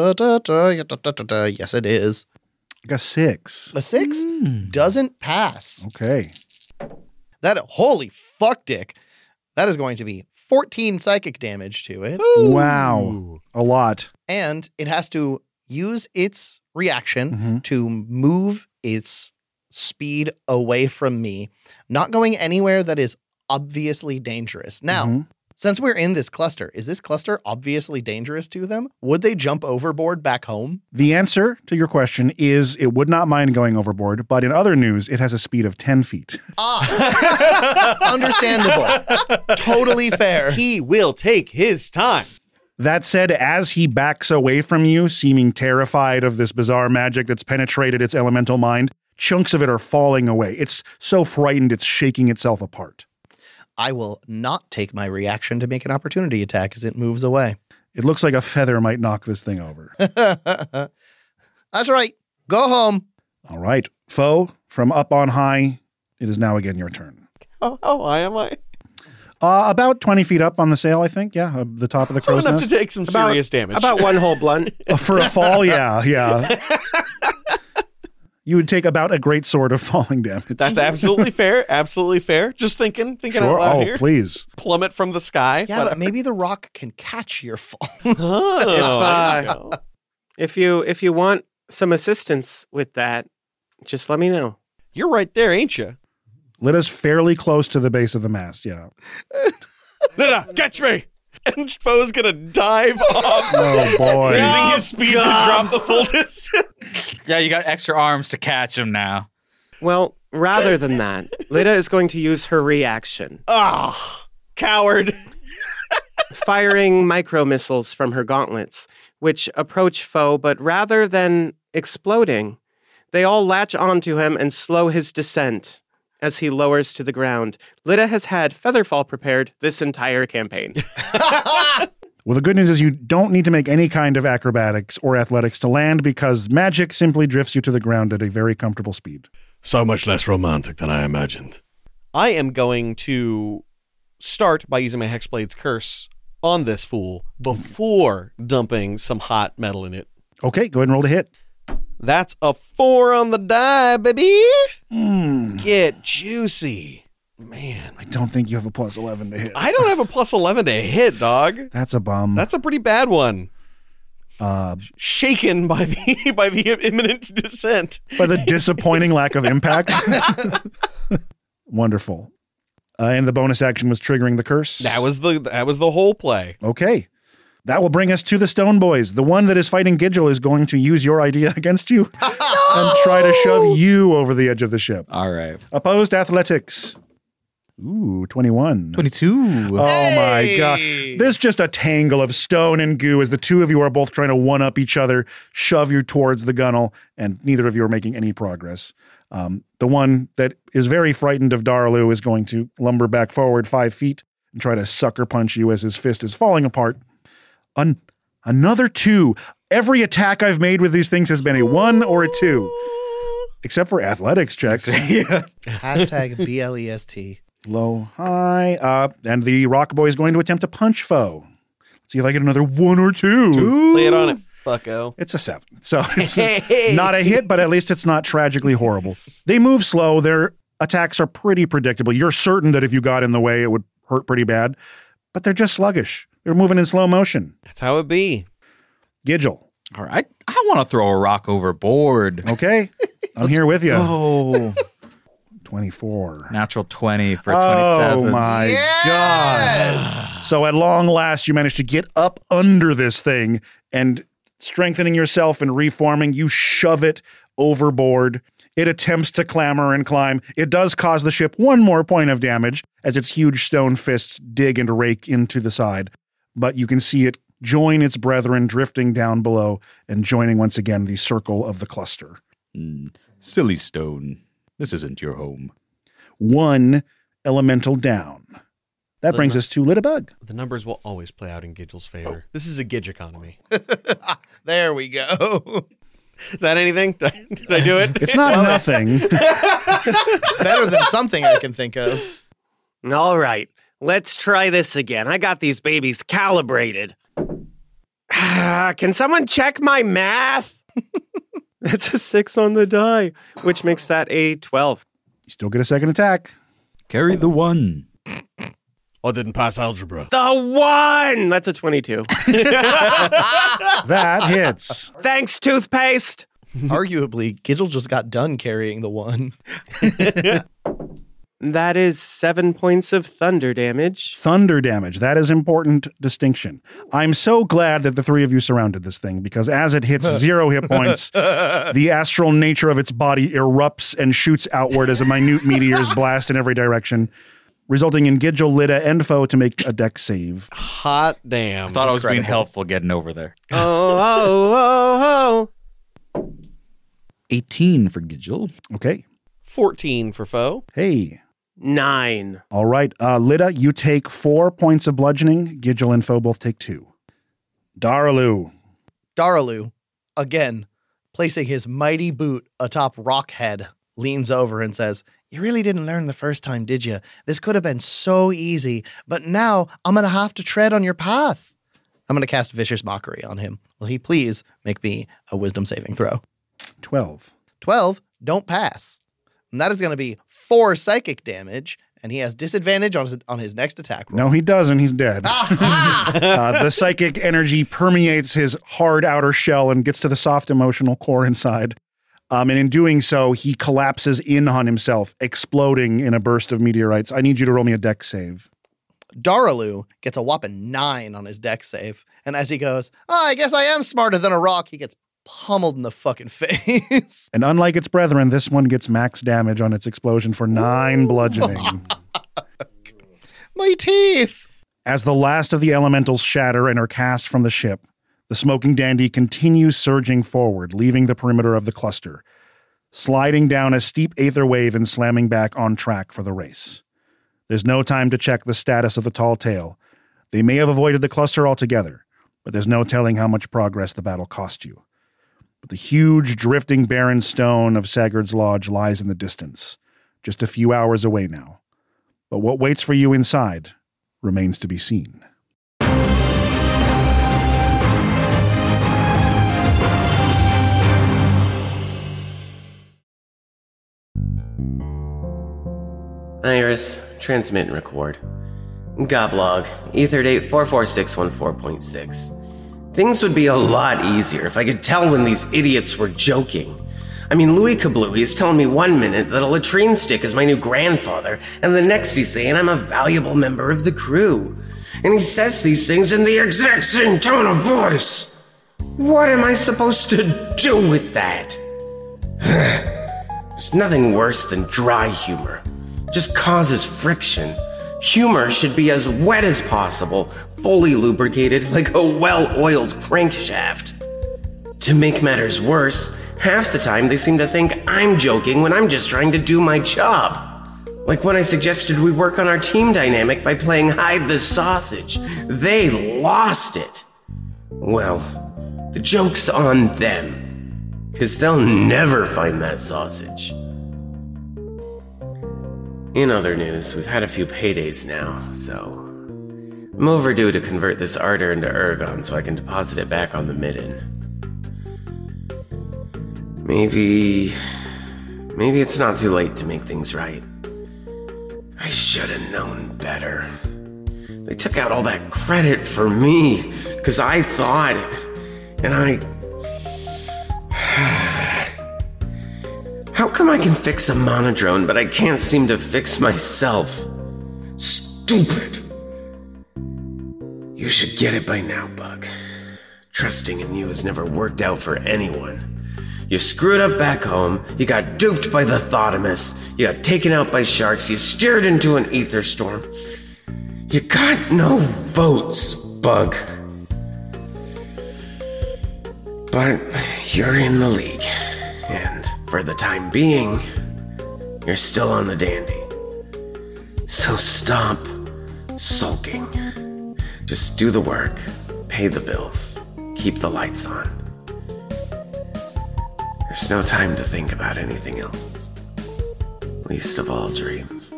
it is. I got six. A six doesn't pass. Okay. That, holy fuck, Dick. That is going to be fourteen psychic damage to it. Wow. A lot. And it has to use its reaction Mhm. to move its speed away from me, not going anywhere that is obviously dangerous. Now, Mhm. since we're in this cluster, is this cluster obviously dangerous to them? Would they jump overboard back home? The answer to your question is it would not mind going overboard, but in other news, it has a speed of ten feet. Ah, understandable. Totally fair. He will take his time. That said, as he backs away from you, seeming terrified of this bizarre magic that's penetrated its elemental mind, chunks of it are falling away. It's so frightened, it's shaking itself apart. I will not take my reaction to make an opportunity attack as it moves away. It looks like a feather might knock this thing over. That's right. Go home. All right. Foe, from up on high, it is now again your turn. Oh, how high am I? Uh, about twenty feet up on the sail, I think. Yeah, uh, the top of the So crow's enough nest. to take some About- serious damage. About one whole blunt. Uh, For a fall, yeah, yeah. You would take about a great sword of falling damage. That's absolutely fair. Absolutely fair. Just thinking, thinking Sure. out loud Oh, here. please. Plummet from the sky. Yeah, but maybe the rock can catch your fall. Oh, If, there you uh, go. If you if you want some assistance with that, just let me know. You're right there, ain't you? Lida's fairly close to the base of the mast, yeah. Lida, catch me! And Foe's gonna dive off, Oh, boy. using his speed to drop the full distance. Yeah, you got extra arms to catch him now. Well, rather than that, Lida is going to use her reaction, Ah, coward. firing micro missiles from her gauntlets, which approach Foe, but rather than exploding, they all latch onto him and slow his descent as he lowers to the ground. Lida has had Featherfall prepared this entire campaign. Well, the good news is you don't need to make any kind of acrobatics or athletics to land because magic simply drifts you to the ground at a very comfortable speed. So much less romantic than I imagined. I am going to start by using my Hexblade's Curse on this fool before dumping some hot metal in it. Okay, go ahead and roll to hit. That's a four on the die, baby. Mm, Get juicy. Man, I don't think you have a plus eleven to hit. I don't have a plus eleven to hit, dog. That's a bum. That's a pretty bad one. Uh, Shaken by the by the imminent descent. by the disappointing lack of impact. Wonderful. Uh, and the bonus action was triggering the curse. That was the that was the whole play. Okay. That will bring us to the Stone Boys. The one that is fighting Gidgel is going to use your idea against you and try to shove you over the edge of the ship. All right. Opposed athletics. Ooh, twenty-one. twenty-two. Oh my God. There's just a tangle of stone and goo as the two of you are both trying to one-up each other, shove you towards the gunnel, and neither of you are making any progress. Um, the one that is very frightened of Darlu is going to lumber back forward five feet and try to sucker punch you as his fist is falling apart. An- another two. Every attack I've made with these things has been a one or a two. Except for athletics checks. Yeah. Hashtag B L E S T. Low, high. Uh, and the Rock Boy is going to attempt to punch foe. Let's see if I get another one or two. Two. Lay it on it, fucko. It's a seven. So it's a, not a hit, but at least it's not tragically horrible. They move slow. Their attacks are pretty predictable. You're certain that if you got in the way, it would hurt pretty bad. But they're just sluggish. They're moving in slow motion. That's how it be. Gidgel. All right. I, I want to throw a rock overboard. Okay. I'm here with you. Oh. twenty-four. Natural twenty for twenty-seven. Oh my Yes! God. So at long last, you managed to get up under this thing and strengthening yourself and reforming, you shove it overboard. It attempts to clamber and climb. It does cause the ship one more point of damage as its huge stone fists dig and rake into the side. But you can see it join its brethren drifting down below and joining once again the circle of the cluster. Mm, silly stone. This isn't your home. One elemental down. That brings us to Littlebug. The numbers will always play out in Gidgel's favor. This is a Gidge economy. There we go. Is that anything? Did I, did I do it? It's not Well, nothing. It's better than something I can think of. All right, let's try this again. I got these babies calibrated. Can someone check my math? That's a six on the die, which makes that a twelve. You still get a second attack. Carry the one. I didn't pass algebra. The one! That's a twenty-two. That hits. Thanks, toothpaste. Arguably, Gidgel just got done carrying the one. That is seven points of thunder damage. Thunder damage. That is important distinction. I'm so glad that the three of you surrounded this thing because as it hits zero hit points, the astral nature of its body erupts and shoots outward as a minute meteors blast in every direction, resulting in Gidgel, Lida, and foe to make a dex save. Hot damn. I thought I was being Incredible. helpful getting over there. Oh, oh, oh, oh. eighteen for Gidgel. Okay. fourteen for foe. Hey. Nine. All right. Uh, Lida, you take four points of bludgeoning. Gidgel and foe both take two. Darlu. Daralu, again, placing his mighty boot atop Rockhead, leans over and says, "You really didn't learn the first time, did you? This could have been so easy, but now I'm going to have to tread on your path." I'm going to cast Vicious Mockery on him. Will he please make me a wisdom saving throw? twelve. twelve, don't pass. And that is going to be four psychic damage, and he has disadvantage on his, on his next attack roll. No, he doesn't. He's dead. uh, the psychic energy permeates his hard outer shell and gets to the soft emotional core inside. Um, and in doing so, he collapses in on himself, exploding in a burst of meteorites. I need you to roll me a dex save. Daralu gets a whopping nine on his dex save. And as he goes, "Oh, I guess I am smarter than a rock," he gets pummeled in the fucking face. And unlike its brethren, this one gets max damage on its explosion for nine bludgeoning. My teeth! As the last of the elementals shatter and are cast from the ship, the smoking dandy continues surging forward, leaving the perimeter of the cluster, sliding down a steep aether wave and slamming back on track for the race. There's no time to check the status of the tall tale. They may have avoided the cluster altogether, but there's no telling how much progress the battle cost you. But the huge, drifting barren stone of Sagard's Lodge lies in the distance, just a few hours away now. But what waits for you inside remains to be seen. Iris, transmit and record. Goblog, ether date four four six one four point six. Things would be a lot easier if I could tell when these idiots were joking. I mean, Louis Kablooey is telling me one minute that a latrine stick is my new grandfather, and the next he's saying I'm a valuable member of the crew. and he says these things in the exact same tone of voice. What am I supposed to do with that? There's nothing worse than dry humor. It just causes friction. Humor should be as wet as possible, fully lubricated like a well-oiled crankshaft. To make matters worse, half the time they seem to think I'm joking when I'm just trying to do my job. Like when I suggested we work on our team dynamic by playing hide the sausage. They lost it. Well, the joke's on them, because they'll never find that sausage. In other news, we've had a few paydays now, so I'm overdue to convert this ardor into ergon so I can deposit it back on the midden. Maybe... maybe it's not too late to make things right. I should have known better. They took out all that credit for me, because I thought... and I... How come I can fix a monodrone, but I can't seem to fix myself? Stupid! You should get it by now, Bug. Trusting in you has never worked out for anyone. You screwed up back home, you got duped by the Thotimus, you got taken out by sharks, you steered into an ether storm. You got no votes, Bug. But you're in the league, and for the time being, you're still on the dandy. So stop sulking. Just do the work, pay the bills, keep the lights on. There's no time to think about anything else. Least of all dreams.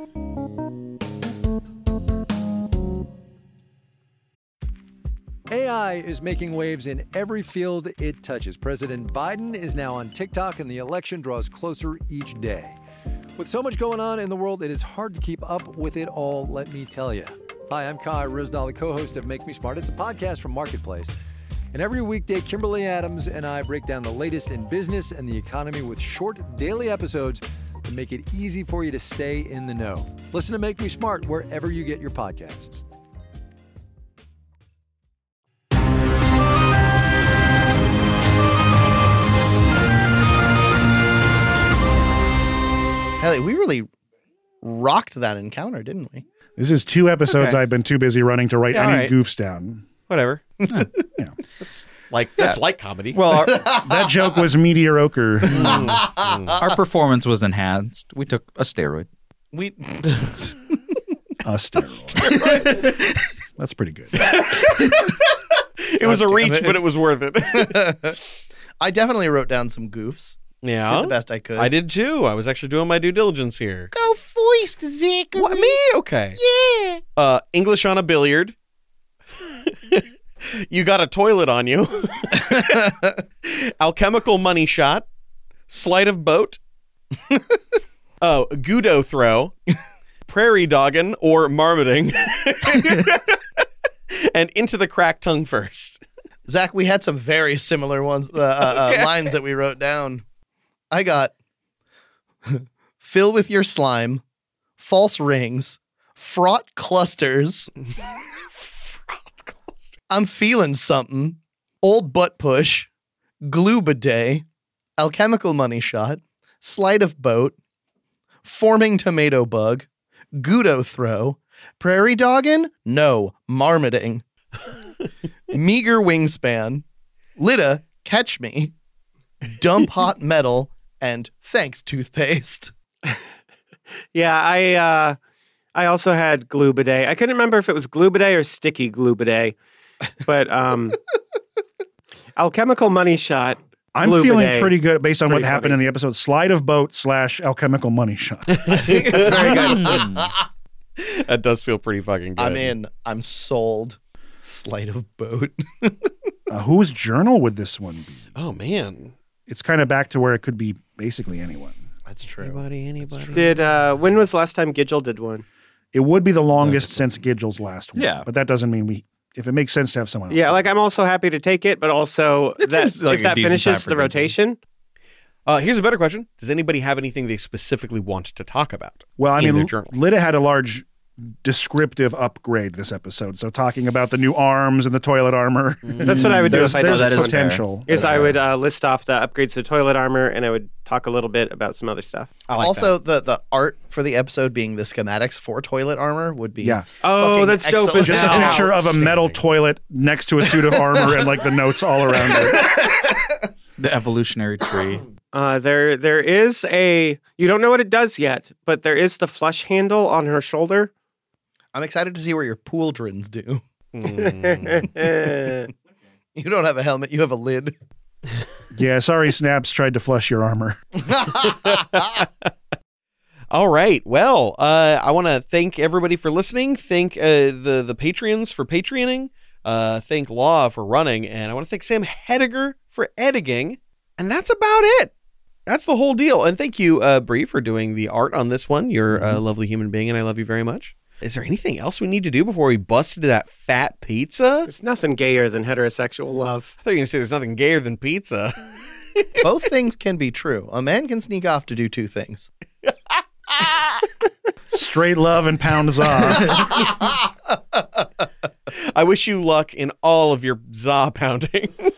A I is making waves in every field it touches. President Biden is now on TikTok, and the election draws closer each day. With so much going on in the world, it is hard to keep up with it all, let me tell you. Hi, I'm Kai Rizdal, the co-host of Make Me Smart. It's a podcast from Marketplace. And every weekday, Kimberly Adams and I break down the latest in business and the economy with short daily episodes to make it easy for you to stay in the know. Listen to Make Me Smart wherever you get your podcasts. Ellie, we really rocked that encounter, didn't we? This is two episodes Okay. I've been too busy running to write Yeah, any all right. goofs down. Whatever. Yeah. That's like that's like comedy. Well, our, That joke was mediocre. our performance was enhanced. We took a steroid. We A steroid. That's pretty good. It was a reach, but it was worth it. I definitely wrote down some goofs. Yeah. Did the best I could. I did too. I was actually doing my due diligence here. Go foist, Zachary. What, me? Okay. Yeah. Uh, English on a billiard. You got a toilet on you. Alchemical money shot. Sleight of boat. Oh, Gudo throw. Prairie dogging or marmoting. And into the crack tongue first. Zach, we had some very similar ones, uh, uh, Okay. uh, lines that we wrote down. I got fill with your slime, false rings, fraught clusters. I'm feeling something. Old butt push, glue bidet, alchemical money shot, sleight of boat, forming tomato bug, Gudo throw, prairie dogging? No, marmoting. Meager wingspan, Lita, catch me, dump hot metal, and thanks toothpaste. Yeah, I uh, I also had glue bidet. I couldn't remember if it was glue bidet or sticky glue bidet, but um, alchemical money shot. I'm glue feeling bidet. pretty good based on what Pretty happened funny. in the episode. Slide of boat slash alchemical money shot. That's very good. That does feel pretty fucking good. I'm in. I'm sold. Sleight of boat. uh, whose journal would this one be? Oh, man. It's kind of back to where it could be basically anyone. That's true. Anybody, anybody. Did uh, when was the last time Gidgel did one? It would be the longest since Gidgel's last one. Yeah. But that doesn't mean we, if it makes sense to have someone else. Yeah, like I'm also happy to take it, but also It that, seems like if a that decent time finishes for the Gidgel. rotation. Uh, here's a better question. Does anybody have anything they specifically want to talk about? Well, I in mean, their L- journal? Lita had a large descriptive upgrade this episode. So talking about the new arms and the toilet armor. That's what I would do there's, if I did there's this one. potential. Is That's I fair. would uh, list off the upgrades to toilet armor, and I would talk a little bit about some other stuff. I like also, the the art for the episode being the schematics for toilet armor would be Yeah. Oh, fucking that's dope excellent. as Just a hell. picture of a metal toilet next to a suit of armor and like the notes all around it. The evolutionary tree. Uh, there, there is a. You don't know what it does yet, but there is the flush handle on her shoulder. I'm excited to see what your pauldrons do. Mm. You don't have a helmet, you have a lid. Yeah, sorry, Snaps tried to flush your armor. All right. Well, uh, I want to thank everybody for listening. Thank uh, the the Patreons for Patreoning. Uh, thank Law for running, and I want to thank Sam Hediger for editing. And that's about it. That's the whole deal. And thank you, uh, Bree, for doing the art on this one. You're a lovely human being, and I love you very much. Is there anything else we need to do before we bust into that fat pizza? There's nothing gayer than heterosexual love. I thought you were going to say there's nothing gayer than pizza. Both things can be true. A man can sneak off to do two things. Straight love and pound za. I wish you luck in all of your za pounding.